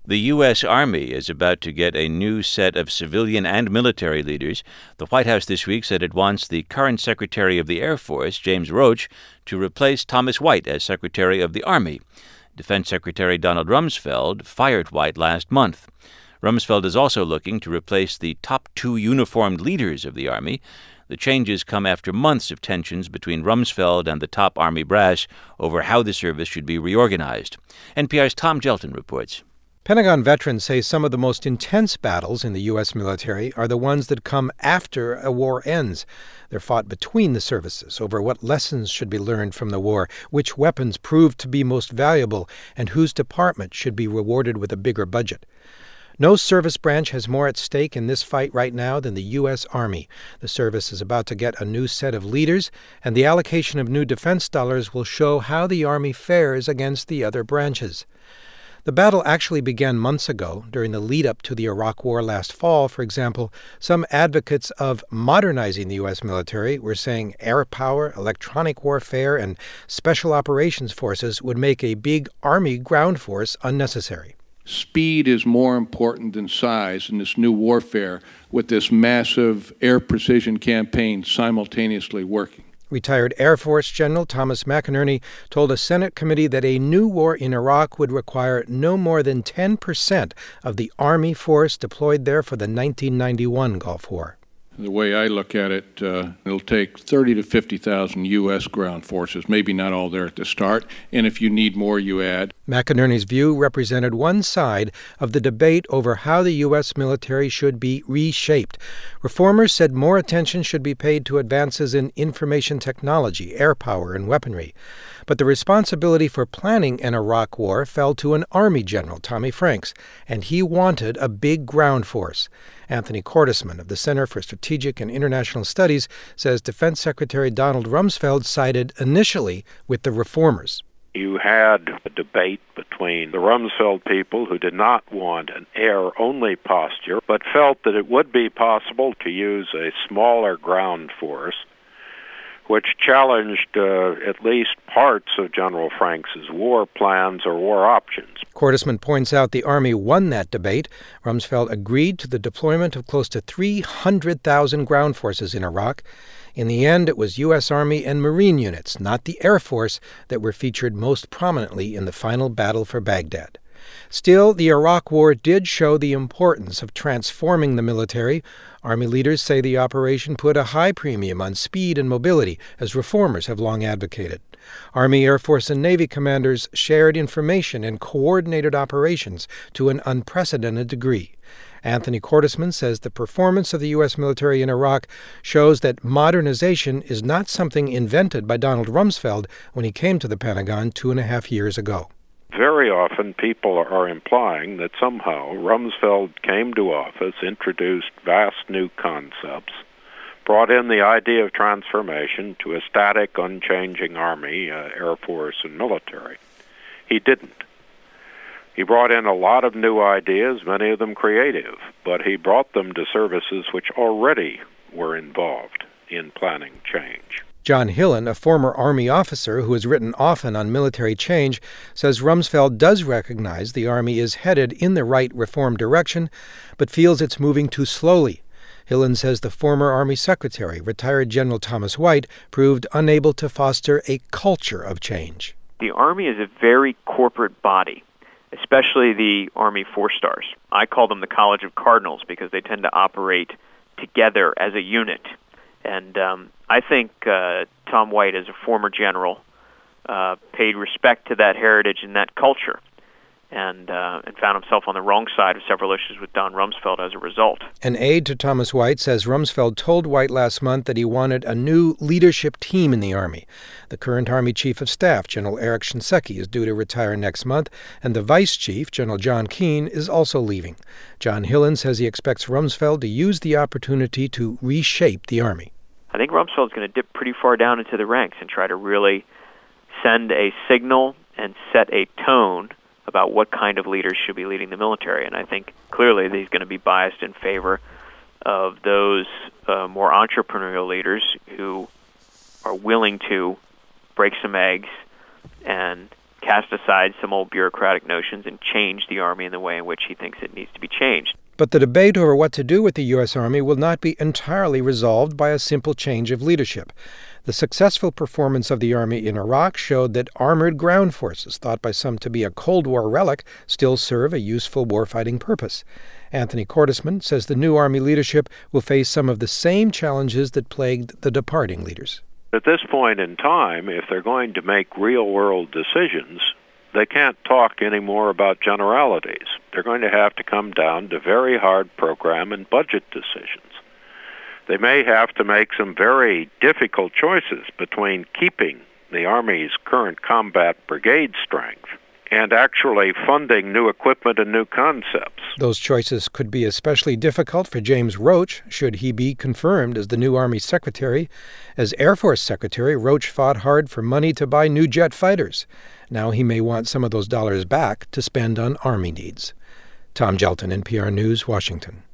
The U.S. Army is about to get a new set of civilian and military leaders. The White House this week said it wants the current Secretary of the Air Force, James Roach, to replace Thomas White as Secretary of the Army. Defense Secretary Donald Rumsfeld fired White last month. Rumsfeld is also looking to replace the top two uniformed leaders of the Army. The changes come after months of tensions between Rumsfeld and the top Army brass over how the service should be reorganized. NPR's Tom Gelton reports. Pentagon veterans say some of the most intense battles in the U.S. military are the ones that come after a war ends. They're fought between the services over what lessons should be learned from the war, which weapons proved to be most valuable, and whose department should be rewarded with a bigger budget. No service branch has more at stake in this fight right now than the U.S. Army. The service is about to get a new set of leaders, and the allocation of new defense dollars will show how the Army fares against the other branches. The battle actually began months ago, during the lead-up to the Iraq War last fall. For example, some advocates of modernizing the U.S. military were saying air power, electronic warfare, and special operations forces would make a big Army ground force unnecessary. Speed is more important than size in this new warfare, with this massive air precision campaign simultaneously working. Retired Air Force General Thomas McInerney told a Senate committee that a new war in Iraq would require no more than 10% of the Army force deployed there for the 1991 Gulf War. The way I look at it, it'll take 30 to 50,000 U.S. ground forces, maybe not all there at the start, and if you need more, you add. McInerney's view represented one side of the debate over how the U.S. military should be reshaped. Reformers said more attention should be paid to advances in information technology, air power, and weaponry. But the responsibility for planning an Iraq war fell to an Army general, Tommy Franks, and he wanted a big ground force. Anthony Cordesman of the Center for Strategic and International Studies says Defense Secretary Donald Rumsfeld sided initially with the reformers. You had a debate between the Rumsfeld people, who did not want an air-only posture, but felt that it would be possible to use a smaller ground force, which challenged at least parts of General Franks's war plans or war options. Cordesman points out the Army won that debate. Rumsfeld agreed to the deployment of close to 300,000 ground forces in Iraq. In the end, it was U.S. Army and Marine units, not the Air Force, that were featured most prominently in the final battle for Baghdad. Still, the Iraq War did show the importance of transforming the military. Army leaders say the operation put a high premium on speed and mobility, as reformers have long advocated. Army, Air Force, and Navy commanders shared information and coordinated operations to an unprecedented degree. Anthony Cordesman says the performance of the U.S. military in Iraq shows that modernization is not something invented by Donald Rumsfeld when he came to the Pentagon 2.5 years ago. Very often people are implying that somehow Rumsfeld came to office, introduced vast new concepts, brought in the idea of transformation to a static, unchanging Army, Air Force, and military. He didn't. He brought in a lot of new ideas, many of them creative, but he brought them to services which already were involved in planning change. John Hillen, a former Army officer who has written often on military change, says Rumsfeld does recognize the Army is headed in the right reform direction, but feels it's moving too slowly. Hillen says the former Army Secretary, retired General Thomas White, proved unable to foster a culture of change. The Army is a very corporate body, especially the Army 4-stars. I call them the College of Cardinals because they tend to operate together as a unit. And I think Tom White, as a former general, paid respect to that heritage and that culture, and found himself on the wrong side of several issues with Don Rumsfeld as a result. An aide to Thomas White says Rumsfeld told White last month that he wanted a new leadership team in the Army. The current Army Chief of Staff, General Eric Shinseki, is due to retire next month, and the Vice Chief, General John Keane, is also leaving. John Hillen says he expects Rumsfeld to use the opportunity to reshape the Army. I think Rumsfeld's going to dip pretty far down into the ranks and try to really send a signal and set a tone about what kind of leaders should be leading the military. And I think clearly that he's going to be biased in favor of those more entrepreneurial leaders who are willing to break some eggs and cast aside some old bureaucratic notions and change the Army in the way in which he thinks it needs to be changed. But the debate over what to do with the U.S. Army will not be entirely resolved by a simple change of leadership. The successful performance of the Army in Iraq showed that armored ground forces, thought by some to be a Cold War relic, still serve a useful warfighting purpose. Anthony Cordesman says the new Army leadership will face some of the same challenges that plagued the departing leaders. At this point in time, if they're going to make real-world decisions, they can't talk anymore about generalities. They're going to have to come down to very hard program and budget decisions. They may have to make some very difficult choices between keeping the Army's current combat brigade strength and actually funding new equipment and new concepts. Those choices could be especially difficult for James Roach, should he be confirmed as the new Army Secretary. As Air Force Secretary, Roach fought hard for money to buy new jet fighters. Now he may want some of those dollars back to spend on Army needs. Tom Gelton, NPR News, Washington.